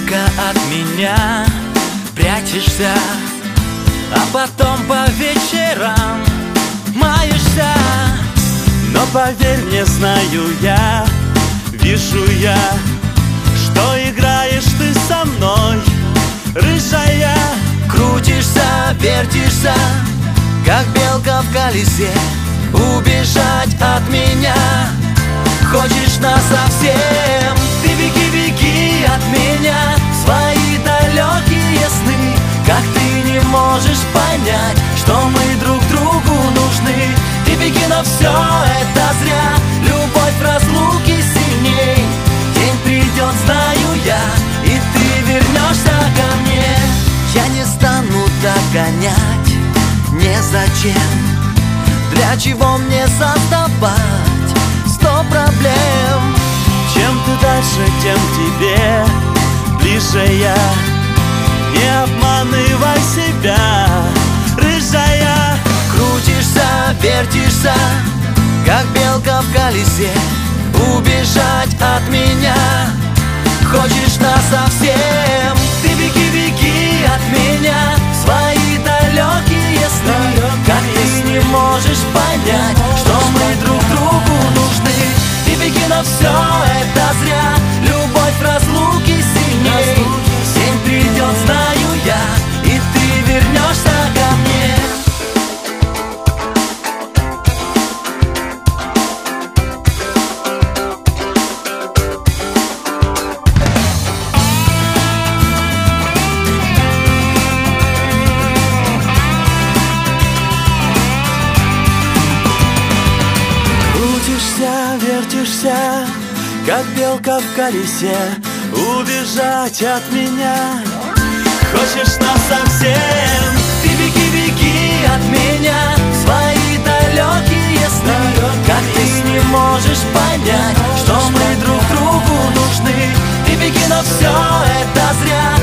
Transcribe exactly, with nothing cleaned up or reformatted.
Тихонько от меня прячешься, а потом по вечерам маешься. Но поверь мне, знаю я, вижу я, что играешь ты со мной, рыжая. Крутишься, вертишься, как белка в колесе. Убежать от меня хочешь насовсем. Ты беги, беги от меня в свои далекие сны. Как ты не можешь понять, что мы друг другу нужны. Ты беги, но все это зря. Любовь в разлуке сильней. День придет, знаю я, и ты вернешься ко мне. Я не стану догонять, незачем. Для чего мне создавать сто проблем? Чем ты дальше, тем тебе ближе я. Не обманывай себя, рыжая. Крутишься, вертишься, как белка в колесе. Убежать от меня хочешь насовсем. Ты беги, беги от меня в свои далекие сны. Как ты не можешь понять, что мы друг другу нужны. Ты беги, но все это зря. Любовь в разлуке сильней. День придет, знаю я, и ты вернешься ко мне. Вертишься, как белка в колесе. Убежать от меня хочешь насовсем. Ты беги, беги от меня в свои далекие сны. Как ты не можешь понять, что мы друг другу нужны. Ты беги, но все это зря.